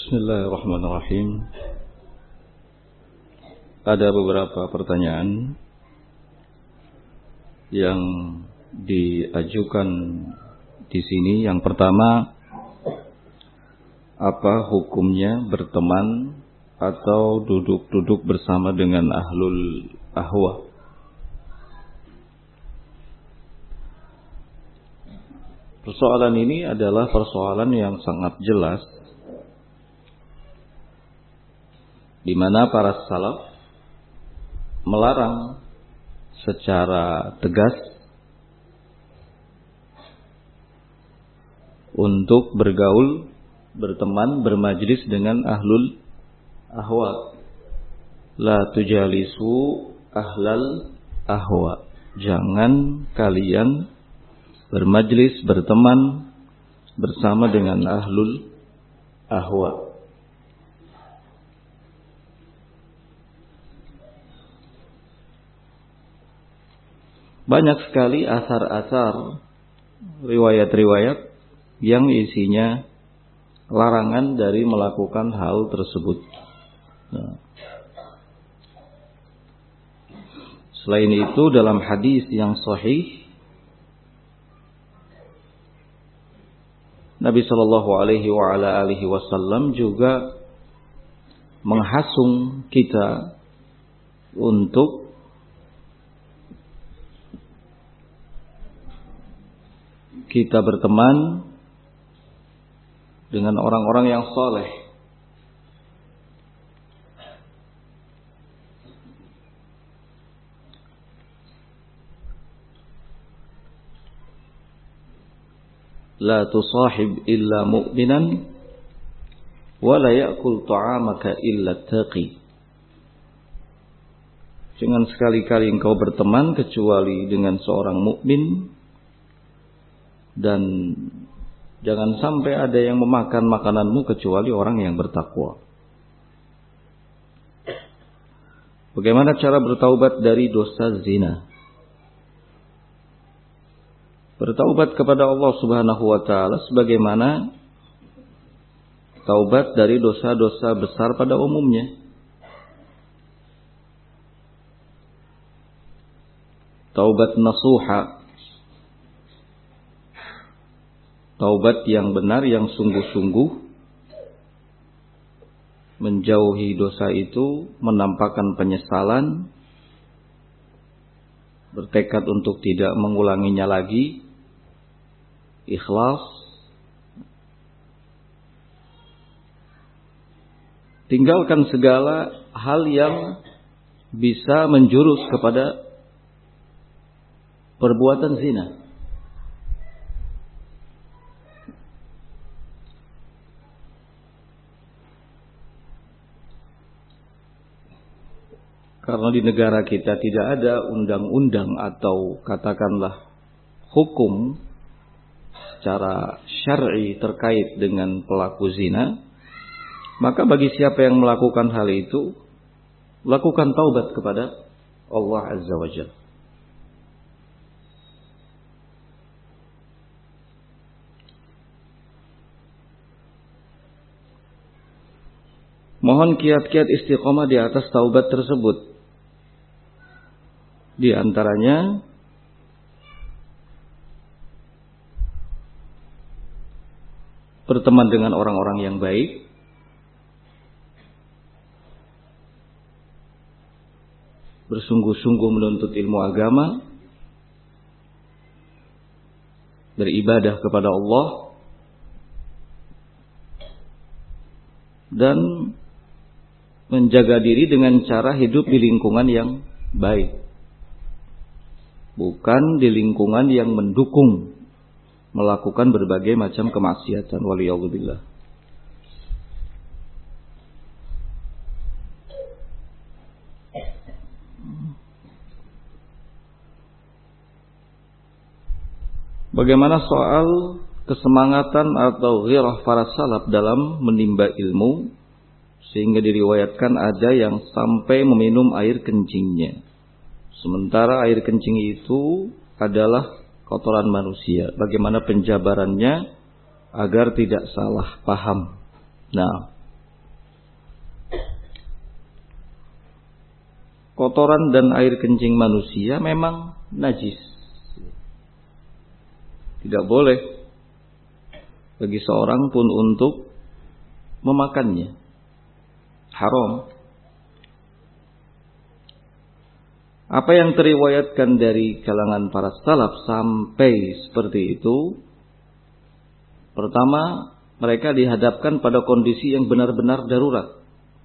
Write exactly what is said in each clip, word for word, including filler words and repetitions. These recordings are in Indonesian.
Bismillahirrahmanirrahim. Ada beberapa pertanyaan yang diajukan di sini. Yang pertama, apa hukumnya berteman atau duduk-duduk bersama dengan ahlul ahwa? Persoalan ini adalah persoalan yang sangat jelas, di mana para salaf melarang secara tegas untuk bergaul, berteman, bermajlis dengan ahlul ahwa. La tujalisu ahlal ahwa. Jangan kalian bermajlis, berteman bersama dengan ahlul ahwa. Banyak sekali asar-asar, riwayat-riwayat yang isinya larangan dari melakukan hal tersebut. Nah. Selain itu, dalam hadis yang sahih, Nabi Shallallahu Alaihi wa ala alihi Wasallam juga menghasung kita untuk kita berteman dengan orang-orang yang saleh. La tusahib illa mu'minan wa la ya'kul ta'amaka illa taqi. Jangan sekali-kali engkau berteman kecuali dengan seorang mukmin, dan jangan sampai ada yang memakan makananmu kecuali orang yang bertakwa. Bagaimana cara bertaubat dari dosa zina? Bertaubat kepada Allah Subhanahu wa taala sebagaimana taubat dari dosa-dosa besar pada umumnya. Taubat nasuha, taubat yang benar, yang sungguh-sungguh menjauhi dosa itu, menampakkan penyesalan, bertekad untuk tidak mengulanginya lagi, ikhlas, tinggalkan segala hal yang bisa menjurus kepada perbuatan zina. Karena di negara kita tidak ada undang-undang atau katakanlah hukum secara syar'i terkait dengan pelaku zina, maka bagi siapa yang melakukan hal itu, lakukan taubat kepada Allah Azza wa Jalla. Mohon kiat-kiat istiqomah di atas taubat tersebut. Di antaranya berteman dengan orang-orang yang baik, bersungguh-sungguh menuntut ilmu agama, beribadah kepada Allah, dan menjaga diri dengan cara hidup di lingkungan yang baik, bukan di lingkungan yang mendukung melakukan berbagai macam kemaksiatan. Waliyadzubillah. Bagaimana soal kesemangatan atau ghirah para salaf dalam menimba ilmu, sehingga diriwayatkan ada yang sampai meminum air kencingnya, sementara air kencing itu adalah kotoran manusia. Bagaimana penjabarannya agar tidak salah paham? Nah, kotoran dan air kencing manusia memang najis. Tidak boleh bagi seorang pun untuk memakannya. Haram. Apa yang teriwayatkan dari kalangan para salaf sampai seperti itu, pertama, mereka dihadapkan pada kondisi yang benar-benar darurat.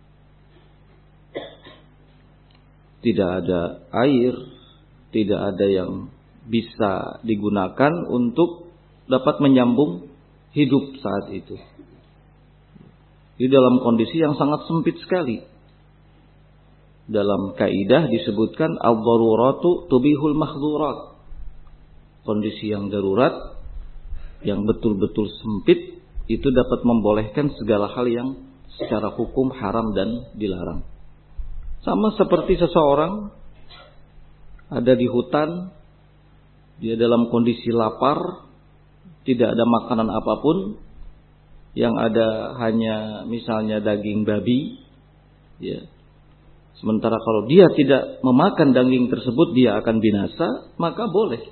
Tidak ada air, tidak ada yang bisa digunakan untuk dapat menyambung hidup saat itu. Di dalam kondisi yang sangat sempit sekali. Dalam kaidah disebutkan al-daruratu tubihul mahdzurat. Kondisi yang darurat, yang betul-betul sempit, itu dapat membolehkan segala hal yang secara hukum haram dan dilarang. Sama seperti seseorang ada di hutan, dia dalam kondisi lapar, tidak ada makanan apapun, yang ada hanya misalnya daging babi, ya. Sementara kalau dia tidak memakan daging tersebut, dia akan binasa, maka boleh.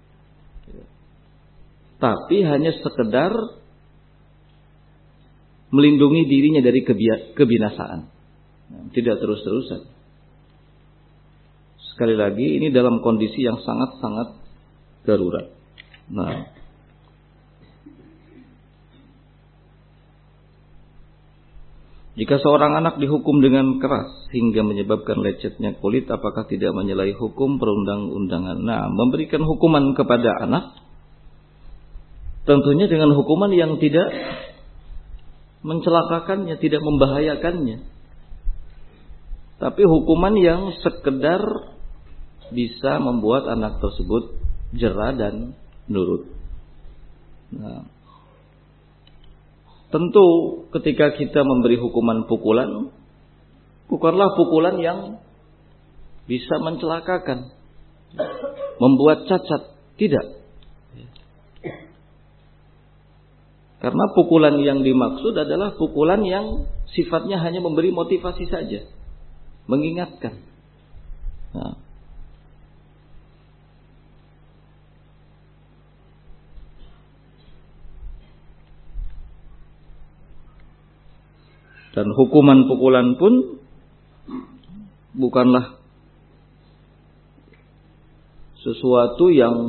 Tapi hanya sekedar melindungi dirinya dari kebinasaan. Tidak terus-terusan. Sekali lagi, ini dalam kondisi yang sangat-sangat darurat. Nah, jika seorang anak dihukum dengan keras hingga menyebabkan lecetnya kulit, apakah tidak menyalahi hukum perundang-undangan? Nah, memberikan hukuman kepada anak tentunya dengan hukuman yang tidak mencelakakannya, tidak membahayakannya. Tapi hukuman yang sekedar bisa membuat anak tersebut jera dan nurut. Nah, tentu ketika kita memberi hukuman pukulan, bukanlah pukulan yang bisa mencelakakan, membuat cacat. Tidak. Karena pukulan yang dimaksud adalah pukulan yang sifatnya hanya memberi motivasi saja, mengingatkan. Nah, dan hukuman pukulan pun bukanlah sesuatu yang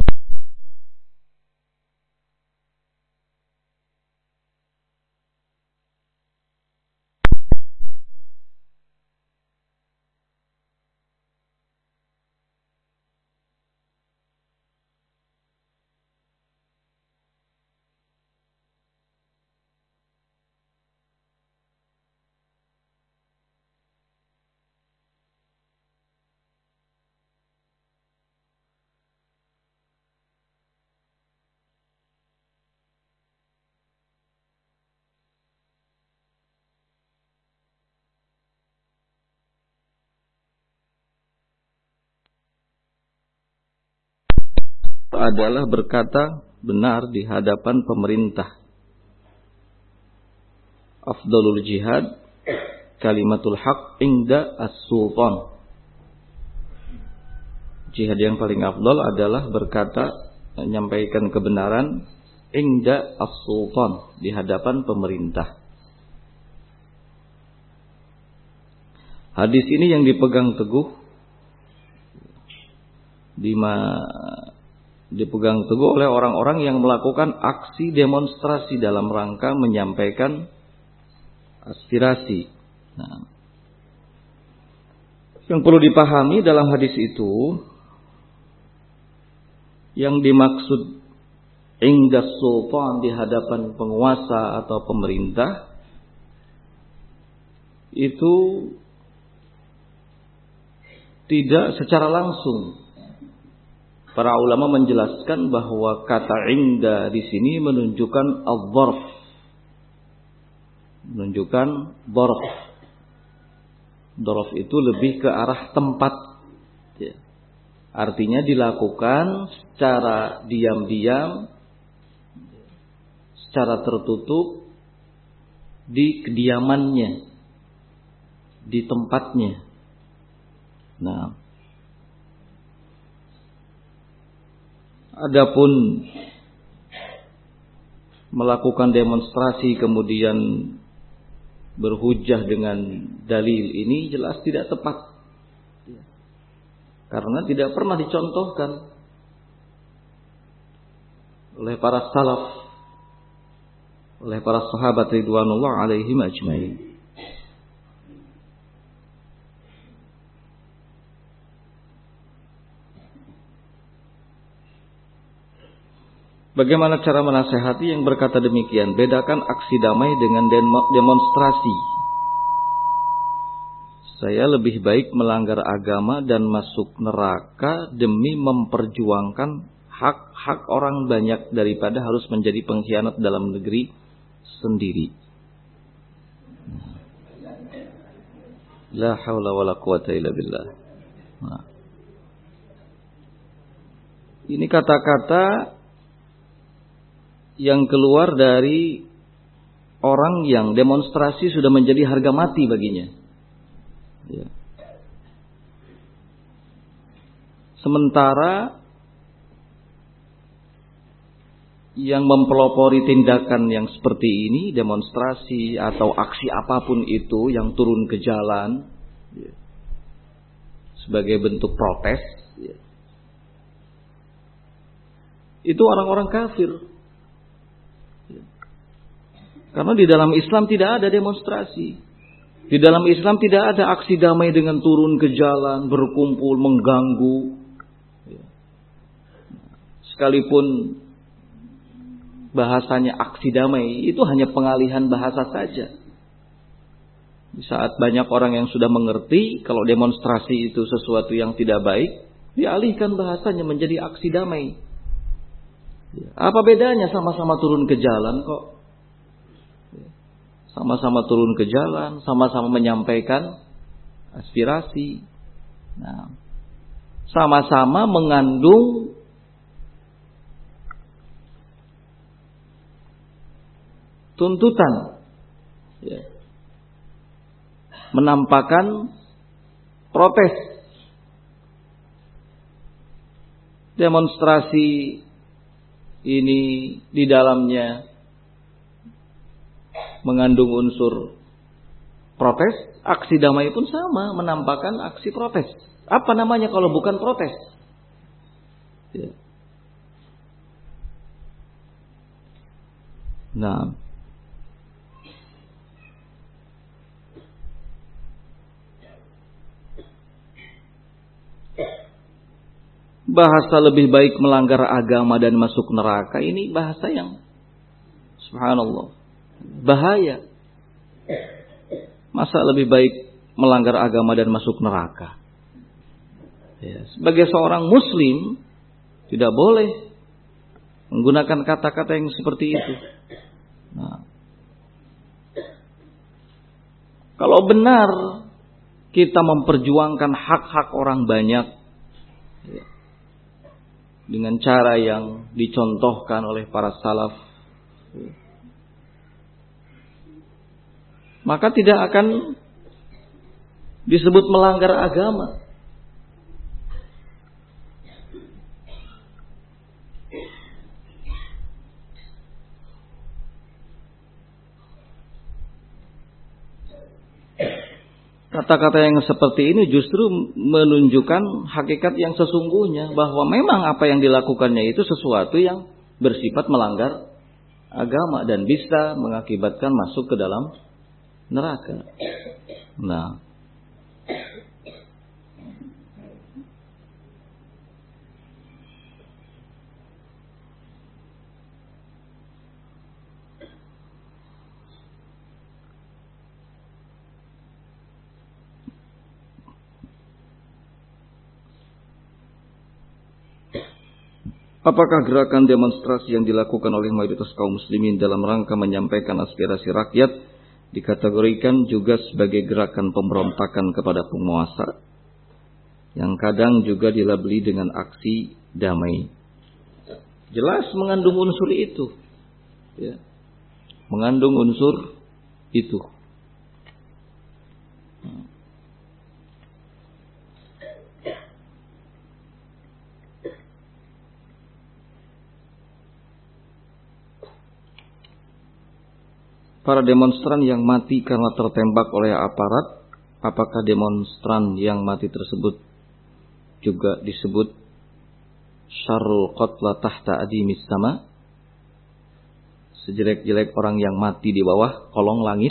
adalah berkata benar di hadapan pemerintah. Afdalul jihad kalimatul haq inda as-sultan. Jihad yang paling afdal adalah berkata, menyampaikan kebenaran inda as-sultan, di hadapan pemerintah. Hadis ini yang dipegang teguh di ma dipegang teguh oleh orang-orang yang melakukan aksi demonstrasi dalam rangka menyampaikan aspirasi. Nah, yang perlu dipahami dalam hadis itu, yang dimaksud inda sultan, di hadapan penguasa atau pemerintah, itu tidak secara langsung. Para ulama menjelaskan bahwa kata inda di sini menunjukkan al-dharf, menunjukkan dharf. Dharf itu lebih ke arah tempat. Ya. Artinya dilakukan secara diam-diam, secara tertutup di kediamannya, di tempatnya. Nah, adapun melakukan demonstrasi kemudian berhujjah dengan dalil ini jelas tidak tepat. Karena tidak pernah dicontohkan oleh para salaf, oleh para sahabat ridwanullah alaihim ajmain. Bagaimana cara menasehati yang berkata demikian? Bedakan aksi damai dengan demonstrasi. Saya lebih baik melanggar agama dan masuk neraka demi memperjuangkan hak-hak orang banyak daripada harus menjadi pengkhianat dalam negeri sendiri. La haula wala quwata illa billah. Nah. Ini kata-kata yang keluar dari orang yang demonstrasi sudah menjadi harga mati baginya. Ya. Sementara yang mempelopori tindakan yang seperti ini, demonstrasi atau aksi apapun itu yang turun ke jalan ya, sebagai bentuk protes, ya, itu orang-orang kafir. Karena di dalam Islam tidak ada demonstrasi. Di dalam Islam tidak ada aksi damai dengan turun ke jalan, berkumpul, mengganggu. Sekalipun bahasanya aksi damai, itu hanya pengalihan bahasa saja. Di saat banyak orang yang sudah mengerti, kalau demonstrasi itu sesuatu yang tidak baik, dialihkan bahasanya menjadi aksi damai. Apa bedanya sama-sama turun ke jalan kok? Sama-sama turun ke jalan, sama-sama menyampaikan aspirasi. Nah, sama-sama mengandung tuntutan, ya, menampakkan protes. Demonstrasi ini di dalamnya mengandung unsur protes, aksi damai pun sama, menampakkan aksi protes. Apa namanya kalau bukan protes? Ya. Nah, bahasa lebih baik melanggar agama dan masuk neraka, ini bahasa yang subhanallah bahaya. Masa lebih baik melanggar agama dan masuk neraka? Ya, sebagai seorang muslim tidak boleh menggunakan kata-kata yang seperti itu. Nah, kalau benar kita memperjuangkan hak-hak orang banyak ya, dengan cara yang dicontohkan oleh para salaf, ya, maka tidak akan disebut melanggar agama. Kata-kata yang seperti ini justru menunjukkan hakikat yang sesungguhnya, bahwa memang apa yang dilakukannya itu sesuatu yang bersifat melanggar agama dan bisa mengakibatkan masuk ke dalam neraka. Nah, apakah gerakan demonstrasi yang dilakukan oleh mayoritas kaum muslimin dalam rangka menyampaikan aspirasi rakyat dikategorikan juga sebagai gerakan pemberontakan kepada penguasa yang kadang juga dilabeli dengan aksi damai? Jelas mengandung unsur itu, ya. Mengandung unsur itu. para demonstran yang mati karena tertembak oleh aparat, apakah demonstran yang mati tersebut juga disebut syarrul qatla tahta adimis sama, sejelek-jelek orang yang mati di bawah kolong langit?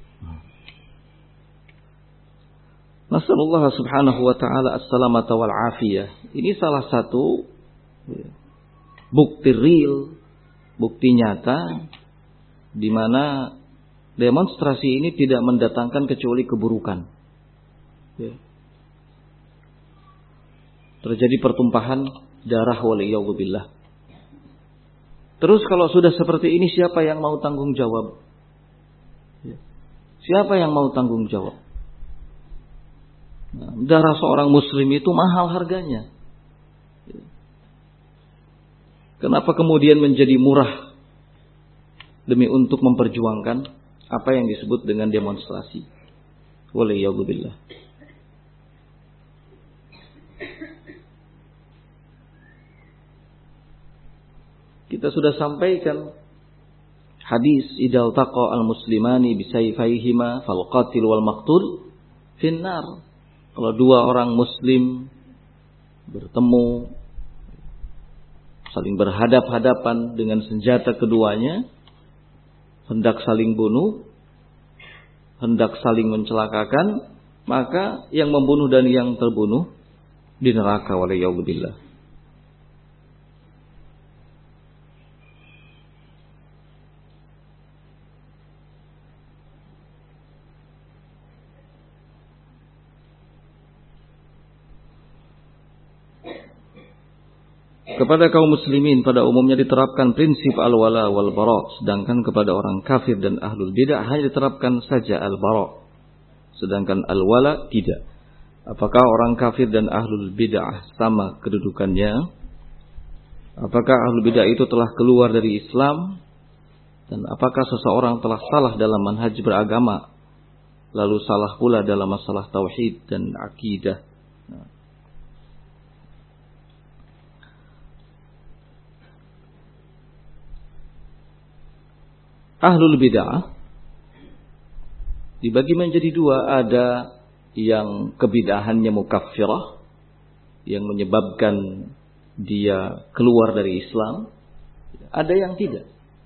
Nasallallahu subhanahu wa ta'ala as-salamata wal afiyah. Ini salah satu bukti real, bukti nyata di mana demonstrasi ini tidak mendatangkan kecuali keburukan. Terjadi pertumpahan darah waliyadzubillah. Terus kalau sudah seperti ini, siapa yang mau tanggung jawab? Siapa yang mau tanggung jawab? Nah, darah seorang muslim itu mahal harganya. Kenapa kemudian menjadi murah demi untuk memperjuangkan apa yang disebut dengan demonstrasi? Waliyadzubillah. Kita sudah sampaikan hadis idal taqa al-muslimani bisayfayhima fal qatil wal maqtul finnar. Kalau dua orang muslim bertemu, saling berhadap-hadapan dengan senjata keduanya, hendak saling bunuh, hendak saling mencelakakan, maka yang membunuh dan yang terbunuh di neraka waliyadzubillah. Kepada kaum muslimin pada umumnya diterapkan prinsip al-wala wal bara', sedangkan kepada orang kafir dan ahlul bid'ah hanya diterapkan saja al-bara', sedangkan al-wala tidak. Apakah orang kafir dan ahlul bid'ah sama kedudukannya? Apakah ahlul bid'ah itu telah keluar dari Islam? Dan apakah seseorang telah salah dalam manhaj beragama, lalu salah pula dalam masalah tauhid dan akidah? Nah. Ahlul bid'ah dibagi menjadi dua. Ada yang kebid'ahannya mukaffirah, yang menyebabkan dia keluar dari Islam. Ada yang tidak.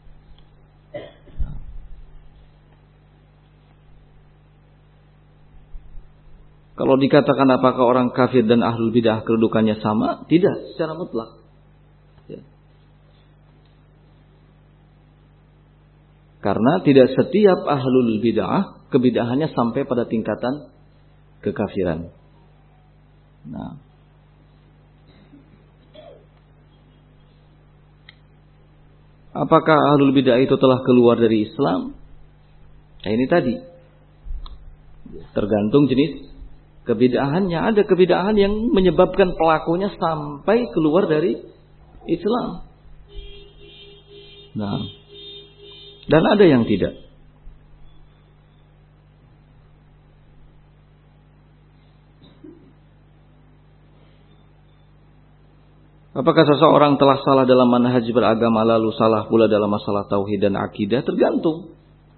Kalau dikatakan apakah orang kafir dan ahlul bid'ah kedudukannya sama? Tidak secara mutlak. Karena tidak setiap ahlul bid'ah kebid'ahannya sampai pada tingkatan kekafiran. Nah, apakah ahlul bid'ah itu telah keluar dari Islam? Nah, ini tadi tergantung jenis kebid'ahannya. Ada kebid'ahan yang menyebabkan pelakunya sampai keluar dari Islam. Nah, dan ada yang tidak. Apakah seseorang telah salah dalam manhaj beragama lalu salah pula dalam masalah tauhid dan akidah? Tergantung.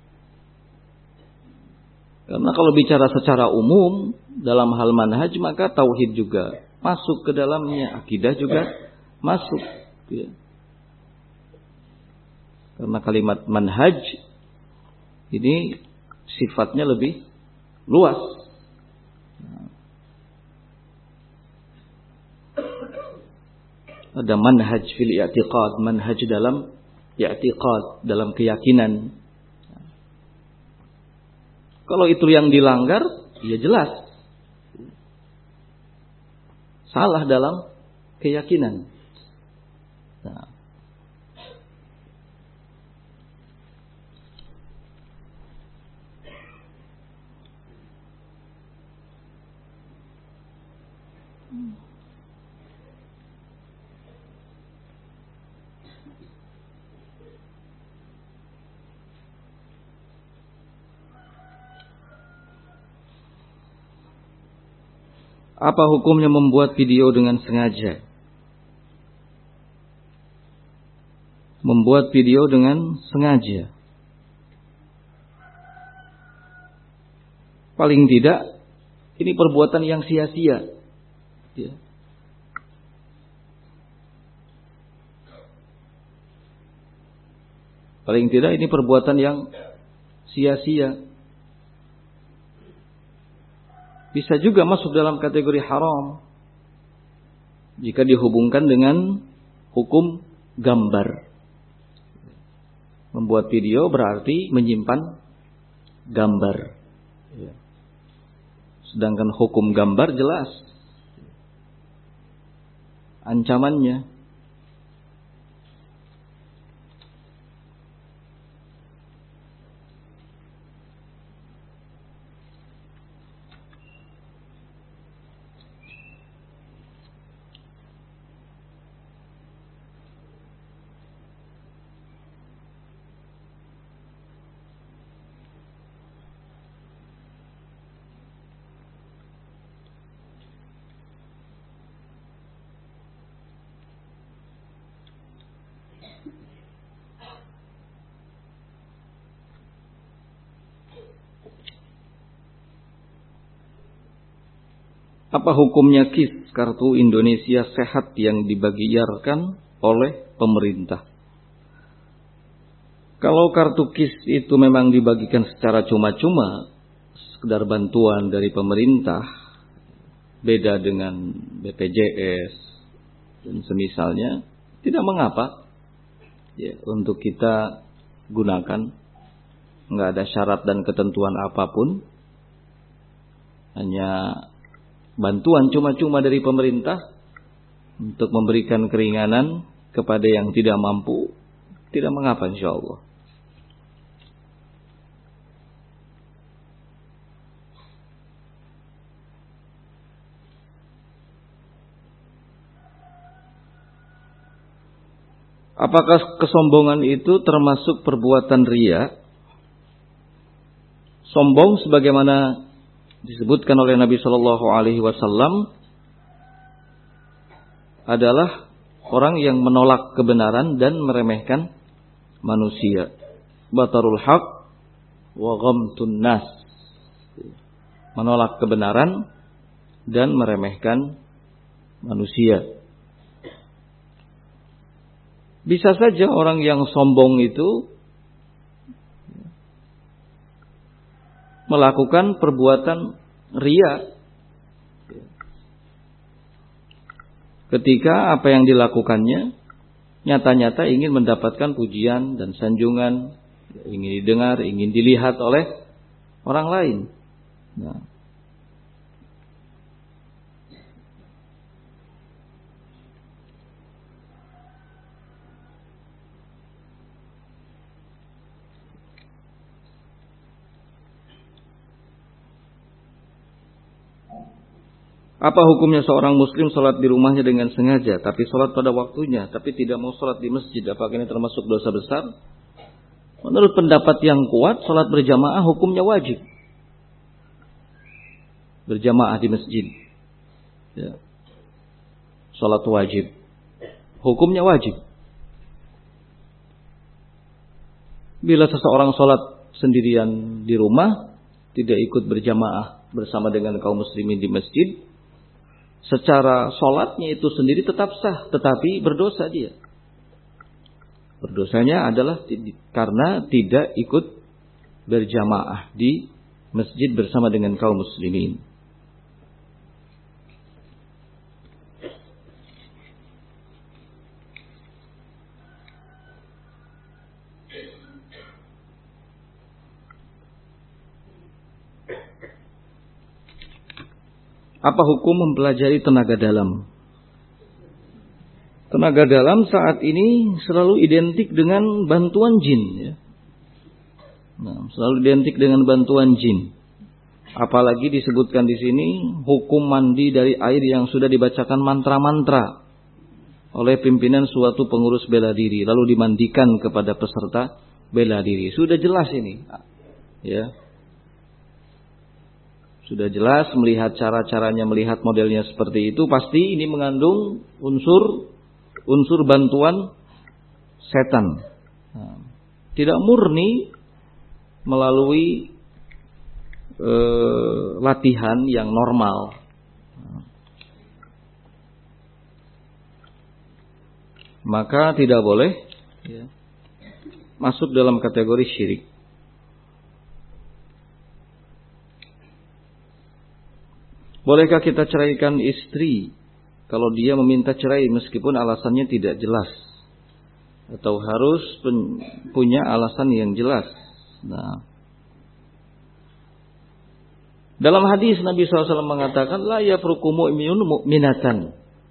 Karena kalau bicara secara umum dalam hal manhaj, maka tauhid juga masuk ke dalamnya, akidah juga masuk. Ya. Karena kalimat manhaj ini sifatnya lebih luas. Ada manhaj fil i'tiqad, manhaj dalam i'tiqad, dalam keyakinan. Kalau itu yang dilanggar, ya jelas salah dalam keyakinan. Nah, apa hukumnya membuat video dengan sengaja? Membuat video dengan sengaja. paling tidak ini perbuatan yang sia-sia. Ya. Paling tidak ini perbuatan yang sia-sia. Bisa juga masuk dalam kategori haram jika dihubungkan dengan hukum gambar. Membuat video berarti menyimpan gambar. Sedangkan hukum gambar jelas ancamannya. Apa hukumnya KIS, Kartu Indonesia Sehat, yang dibagiarkan oleh pemerintah? Kalau kartu KIS itu memang dibagikan secara cuma-cuma, sekedar bantuan dari pemerintah, beda dengan B P J S dan semisalnya, tidak mengapa ya, untuk kita gunakan. Nggak ada syarat dan ketentuan apapun, hanya bantuan cuma-cuma dari pemerintah untuk memberikan keringanan kepada yang tidak mampu, tidak mengapa insya Allah. Apakah kesombongan itu termasuk perbuatan riya? Sombong sebagaimana disebutkan oleh Nabi Shallallahu Alaihi Wasallam adalah orang yang menolak kebenaran dan meremehkan manusia. Batarul haq wa ghamtun nas. Menolak kebenaran dan meremehkan manusia. Bisa saja orang yang sombong itu melakukan perbuatan riya ketika apa yang dilakukannya nyata-nyata ingin mendapatkan pujian dan sanjungan, ingin didengar, ingin dilihat oleh orang lain. Nah, apa hukumnya seorang muslim sholat di rumahnya dengan sengaja, tapi sholat pada waktunya, tapi tidak mau sholat di masjid? Apakah ini termasuk dosa besar? Menurut pendapat yang kuat, sholat berjamaah hukumnya wajib. Berjamaah di masjid. Ya. Sholat wajib. Hukumnya wajib. Bila seseorang sholat sendirian di rumah, tidak ikut berjamaah bersama dengan kaum muslimin di masjid, secara sholatnya itu sendiri tetap sah, tetapi berdosa dia. Berdosanya adalah karena tidak ikut berjamaah di masjid bersama dengan kaum muslimin. Apa hukum mempelajari tenaga dalam? Tenaga dalam saat ini selalu identik dengan bantuan jin. Ya. Nah, selalu identik dengan bantuan jin. Apalagi disebutkan di sini hukum mandi dari air yang sudah dibacakan mantra-mantra oleh pimpinan suatu pengurus bela diri, lalu dimandikan kepada peserta bela diri. Sudah jelas ini, ya. Sudah jelas melihat cara-caranya, melihat modelnya seperti itu, pasti ini mengandung unsur unsur bantuan setan. Nah, tidak murni melalui eh, latihan yang normal. Maka tidak boleh ya, masuk dalam kategori syirik. Bolehkah kita ceraikan istri kalau dia meminta cerai meskipun alasannya tidak jelas? Atau harus punya alasan yang jelas? Nah, dalam hadis Nabi shallallahu alaihi wasallam mengatakan, la yafruqu mu'minun mu'minatan.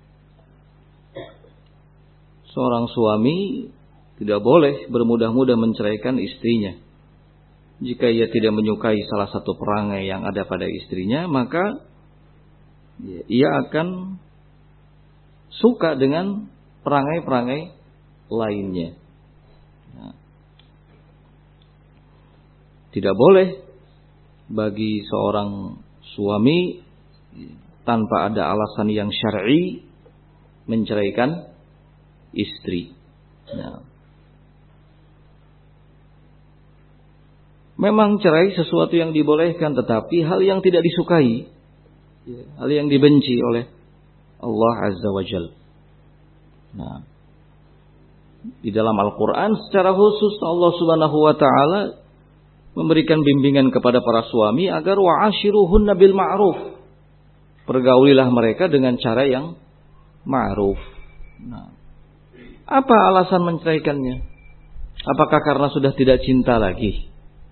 Seorang suami tidak boleh bermudah-mudah menceraikan istrinya. Jika ia tidak menyukai salah satu perangai yang ada pada istrinya, maka ia akan suka dengan perangai-perangai lainnya. Nah, tidak boleh bagi seorang suami tanpa ada alasan yang syar'i menceraikan istri. Nah, memang cerai sesuatu yang dibolehkan, tetapi hal yang tidak disukai, hal yang dibenci oleh Allah Azza wa Jalla. Nah, di dalam Al-Quran secara khusus Allah Subhanahu wa Ta'ala memberikan bimbingan kepada para suami agar wa'ashiruhunna bil ma'ruf. Pergaulilah mereka dengan cara yang ma'ruf. Nah, apa alasan menceraikannya? Apakah karena sudah tidak cinta lagi?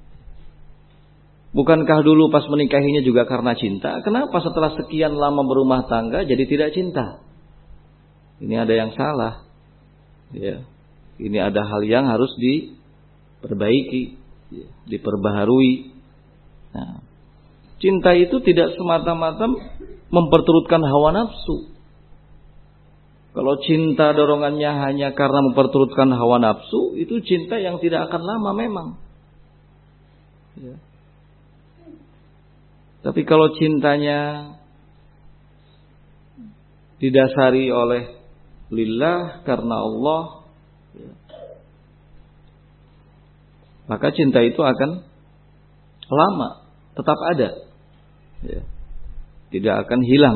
Bukankah dulu pas menikahinya juga karena cinta? Kenapa setelah sekian lama berumah tangga jadi tidak cinta? Ini ada yang salah. Ya. Ini ada hal yang harus diperbaiki, diperbaharui. Nah, cinta itu tidak semata-mata memperturutkan hawa nafsu. Kalau cinta dorongannya hanya karena memperturutkan hawa nafsu, itu cinta yang tidak akan lama memang. Ya. Tapi kalau cintanya didasari oleh lillah, karena Allah, ya, maka cinta itu akan lama, tetap ada, ya, tidak akan hilang.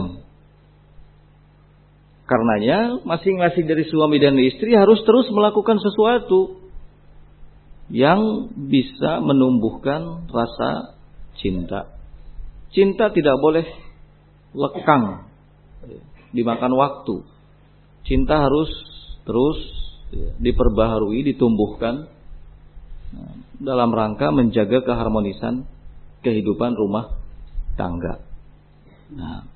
Karenanya masing-masing dari suami dan istri harus terus melakukan sesuatu yang bisa menumbuhkan rasa cinta. Cinta tidak boleh lekang, dimakan waktu. Cinta harus terus diperbaharui, ditumbuhkan dalam rangka menjaga keharmonisan kehidupan rumah tangga. Nah,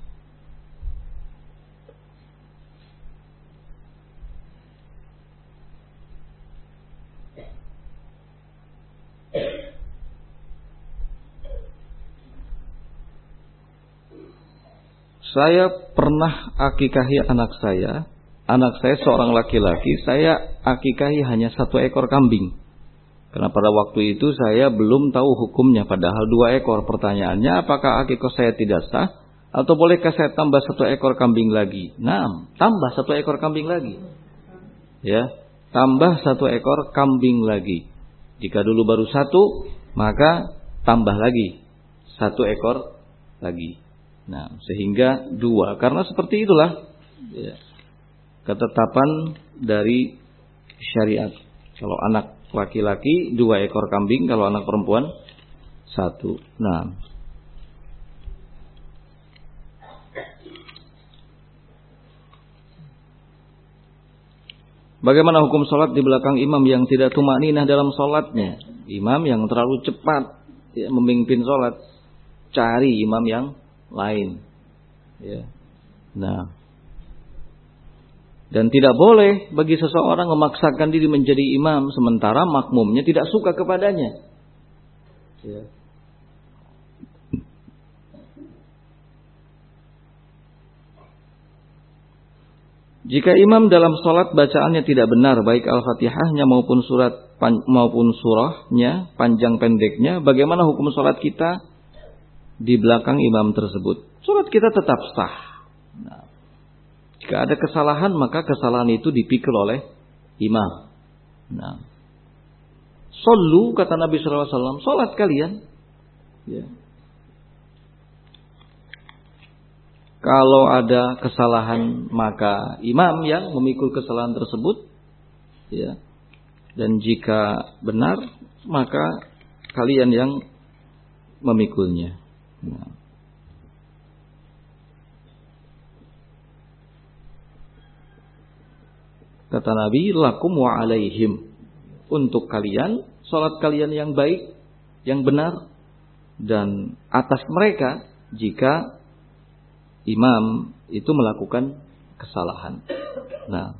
saya pernah akikahi anak saya. Anak saya seorang laki-laki. Saya akikahi hanya satu ekor kambing. Karena pada waktu itu saya belum tahu hukumnya. Padahal dua ekor. Pertanyaannya, apakah akikah saya tidak sah? Atau bolehkah saya tambah satu ekor kambing lagi? Nah, tambah satu ekor kambing lagi. Ya, tambah satu ekor kambing lagi. Jika dulu baru satu, maka tambah lagi satu ekor lagi. Nah, sehingga dua. Karena seperti itulah ya, ketetapan dari syariat. Kalau anak laki-laki dua ekor kambing, kalau anak perempuan satu. Nah, bagaimana hukum sholat di belakang imam yang tidak tumakninah dalam sholatnya? Imam yang terlalu cepat ya, memimpin sholat. Cari imam yang lain, ya. Nah, dan tidak boleh bagi seseorang memaksakan diri menjadi imam sementara makmumnya tidak suka kepadanya. Ya. Jika imam dalam sholat bacaannya tidak benar, baik al-fatihahnya maupun surat maupun surahnya, panjang pendeknya, bagaimana hukum sholat kita di belakang imam tersebut? Sholat kita tetap sah. Nah, jika ada kesalahan, maka kesalahan itu dipikul oleh imam. Nah, shollu, kata Nabi shallallahu alaihi wasallam, sholat kalian. Ya. Kalau ada kesalahan maka imam yang memikul kesalahan tersebut, ya. Dan jika benar maka kalian yang memikulnya. Nah. Kata Nabi, lakum wa alaihim. Untuk kalian, salat kalian yang baik, yang benar, dan atas mereka jika imam itu melakukan kesalahan. Nah,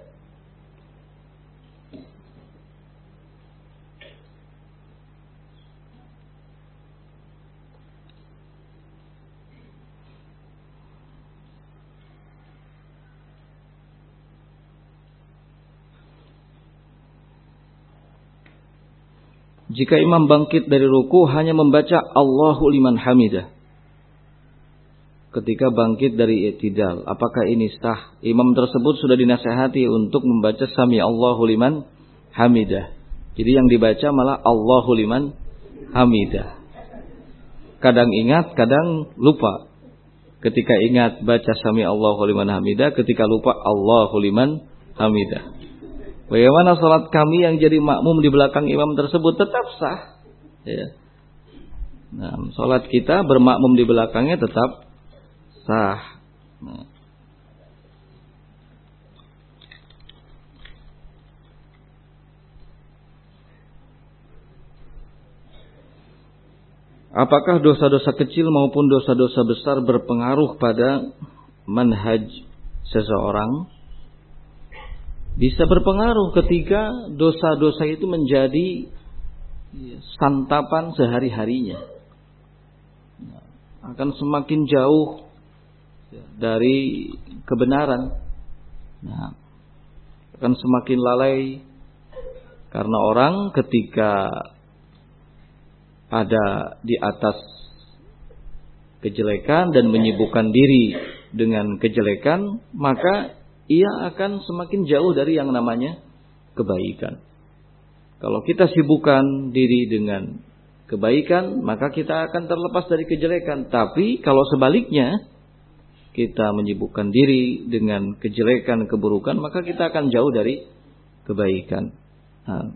jika imam bangkit dari ruku hanya membaca Allahu liman hamidah ketika bangkit dari i'tidal, apakah ini sah? Imam tersebut sudah dinasihati untuk membaca Sami Allahu liman hamidah. Jadi yang dibaca malah Allahu liman hamidah. Kadang ingat, kadang lupa. Ketika ingat baca Sami Allahu liman hamidah, ketika lupa Allahu liman hamidah. Bagaimana salat kami yang jadi makmum di belakang imam tersebut? Tetap sah. Ya. Nah, salat kita bermakmum di belakangnya tetap sah. Nah. Apakah dosa-dosa kecil maupun dosa-dosa besar berpengaruh pada manhaj seseorang? Bisa berpengaruh ketika dosa-dosa itu menjadi santapan sehari-harinya. Akan semakin jauh dari kebenaran. Nah, akan semakin lalai karena orang ketika ada di atas kejelekan dan menyibukkan diri dengan kejelekan, maka ia akan semakin jauh dari yang namanya kebaikan. Kalau kita sibukkan diri dengan kebaikan, maka kita akan terlepas dari kejelekan. Tapi kalau sebaliknya, kita menyibukkan diri dengan kejelekan, keburukan, maka kita akan jauh dari kebaikan. Nah.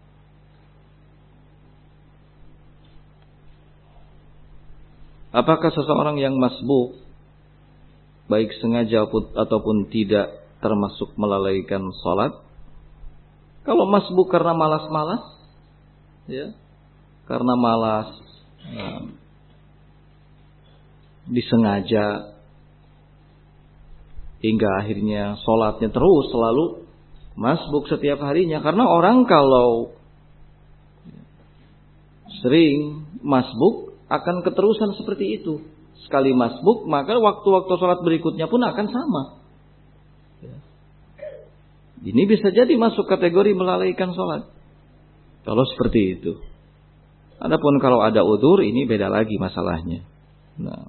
Apakah seseorang yang masbuk, baik sengaja ataupun tidak, termasuk melalaikan sholat? Kalau masbuk karena malas-malas, ya, karena malas, nah, disengaja, hingga akhirnya sholatnya terus selalu masbuk setiap harinya. Karena orang kalau sering masbuk akan keterusan seperti itu. Sekali masbuk, maka waktu-waktu sholat berikutnya pun akan sama. Ini bisa jadi masuk kategori melalaikan sholat. Kalau seperti itu. Adapun kalau ada udzur, ini beda lagi masalahnya. Nah.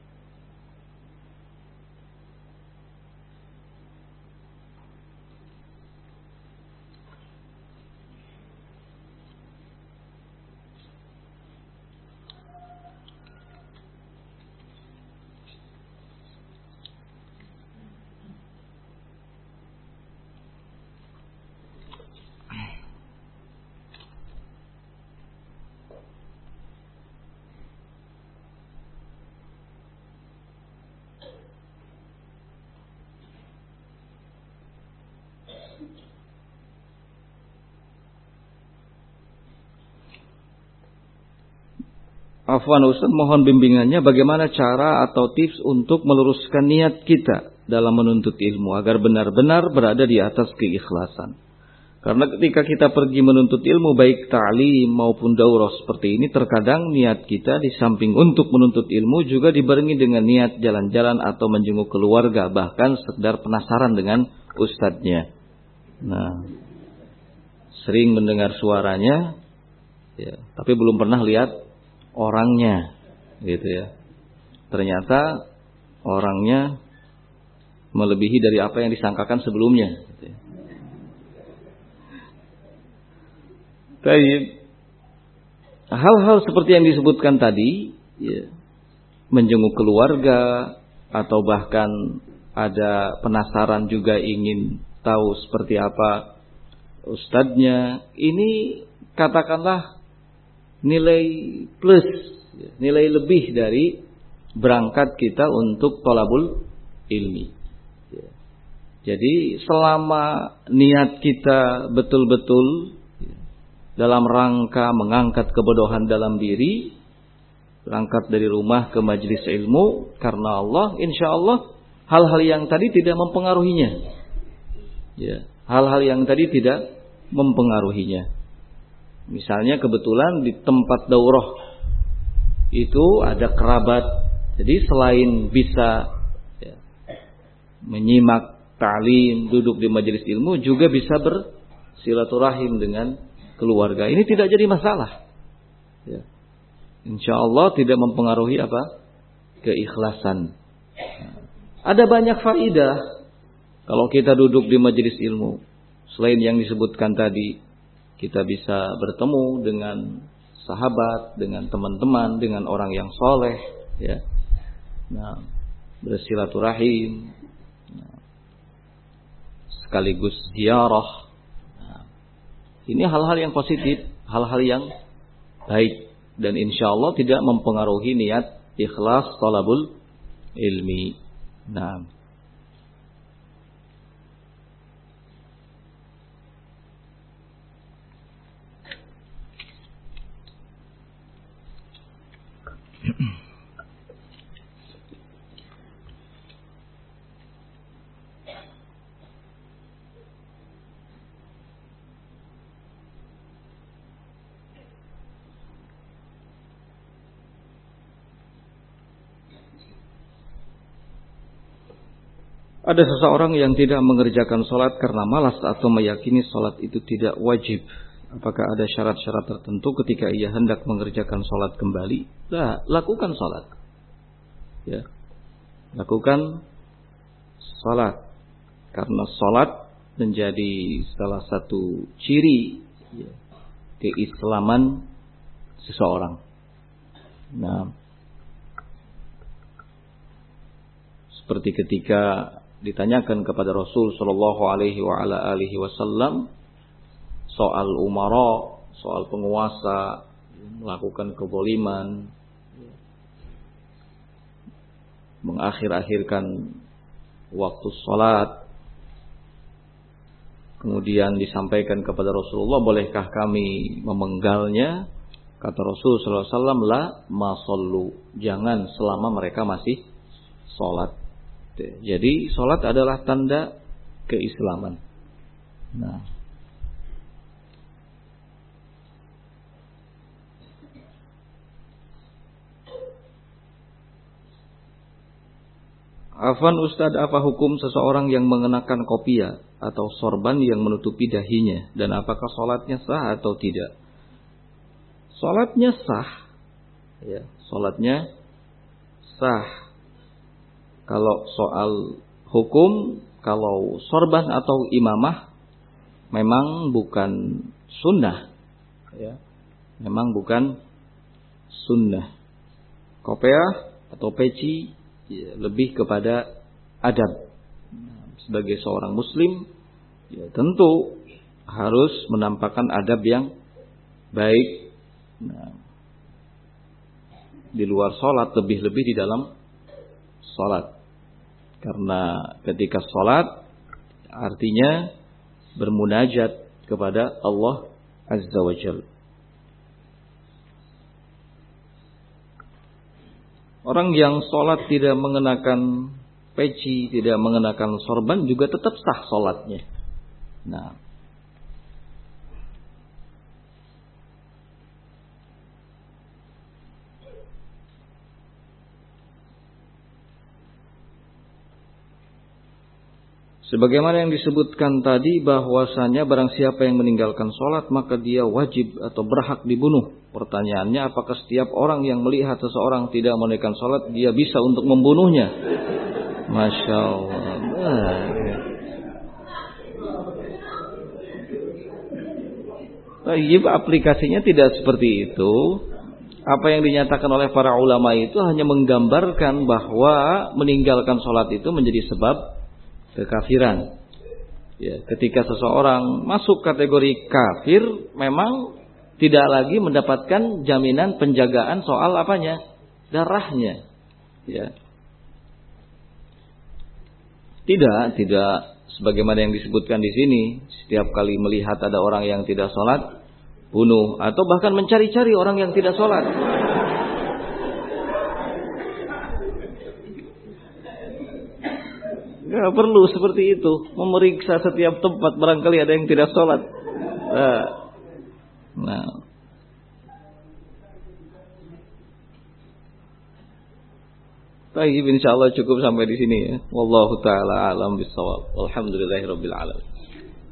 Afwan Ustaz, mohon bimbingannya bagaimana cara atau tips untuk meluruskan niat kita dalam menuntut ilmu agar benar-benar berada di atas keikhlasan. Karena ketika kita pergi menuntut ilmu baik ta'lim maupun daurah seperti ini, terkadang niat kita di samping untuk menuntut ilmu juga dibarengi dengan niat jalan-jalan atau menjenguk keluarga, bahkan sekedar penasaran dengan ustadznya. Nah, sering mendengar suaranya, ya, tapi belum pernah lihat orangnya, gitu ya. Ternyata orangnya melebihi dari apa yang disangkakan sebelumnya. Gitu ya. Baik. Hal-hal seperti yang disebutkan tadi, ya, menjenguk keluarga, atau bahkan ada penasaran juga ingin tahu seperti apa ustadznya, ini katakanlah nilai plus, nilai lebih dari berangkat kita untuk thalabul ilmi. Jadi selama niat kita betul-betul dalam rangka mengangkat kebodohan dalam diri, berangkat dari rumah ke majelis ilmu karena Allah, insya Allah hal-hal yang tadi tidak mempengaruhinya. Ya, hal-hal yang tadi tidak mempengaruhinya. Misalnya kebetulan di tempat daurah itu ada kerabat, jadi selain bisa ya, menyimak ta'lim, duduk di majelis ilmu, juga bisa bersilaturahim dengan keluarga. Ini tidak jadi masalah. Ya. Insya Allah tidak mempengaruhi apa? Keikhlasan. Ada banyak faidah kalau kita duduk di majelis ilmu. Selain yang disebutkan tadi, kita bisa bertemu dengan sahabat, dengan teman-teman, dengan orang yang soleh, ya. Nah, bersilaturahim, nah, sekaligus ziarah. Nah, ini hal-hal yang positif, hal-hal yang baik, dan insya Allah tidak mempengaruhi niat ikhlas thalabul ilmi. Nah, ada seseorang yang tidak mengerjakan sholat karena malas atau meyakini sholat itu tidak wajib. Apakah ada syarat-syarat tertentu ketika ia hendak mengerjakan sholat kembali? Nah, lakukan sholat. Ya, lakukan sholat. Karena sholat menjadi salah satu ciri ya, keislaman seseorang. Nah, seperti ketika ditanyakan kepada Rasul Shallallahu Alaihi Wasallam soal umara, soal penguasa melakukan kezaliman, mengakhir-akhirkan waktu sholat. Kemudian disampaikan kepada Rasulullah, bolehkah kami memenggalnya? Kata Rasul Shallallahu Alaihi Wasallam, la masallu, jangan selama mereka masih sholat. Jadi sholat adalah tanda keislaman. Nah, Afwan Ustadz, apa hukum seseorang yang mengenakan kopiah atau sorban yang menutupi dahinya, dan apakah sholatnya sah atau tidak? Sholatnya sah, ya, sholatnya sah. Kalau soal hukum, kalau sorban atau imamah memang bukan sunnah, ya, memang bukan sunnah. Kopiah atau peci ya, lebih kepada adab. Sebagai seorang muslim, ya, tentu harus menampakkan adab yang baik. Nah, di luar sholat, lebih-lebih di dalam sholat. Karena ketika sholat artinya bermunajat kepada Allah Azza wa Jalla. Orang yang sholat tidak mengenakan peci, tidak mengenakan sorban juga tetap sah sholatnya. Nah, sebagaimana yang disebutkan tadi bahwasanya barang siapa yang meninggalkan sholat maka dia wajib atau berhak dibunuh. Pertanyaannya, apakah setiap orang yang melihat seseorang tidak menunaikan sholat dia bisa untuk membunuhnya? Masya Allah. Nah, ya. Aplikasinya tidak seperti itu. apa yang dinyatakan oleh para ulama itu hanya menggambarkan bahwa meninggalkan sholat itu menjadi sebab kekafiran. Ya, ketika seseorang masuk kategori kafir, memang tidak lagi mendapatkan jaminan penjagaan soal apanya? Darahnya. Ya. Tidak, tidak sebagaimana yang disebutkan di sini. Setiap kali melihat ada orang yang tidak sholat, bunuh. Atau bahkan mencari-cari orang yang tidak sholat. Gak perlu seperti itu. Memeriksa setiap tempat, barangkali ada yang tidak sholat. Nah, nah. Baik, insyaallah cukup sampai di sini ya. Wallahu taala alam bisawab. Alhamdulillahirabbil alamin.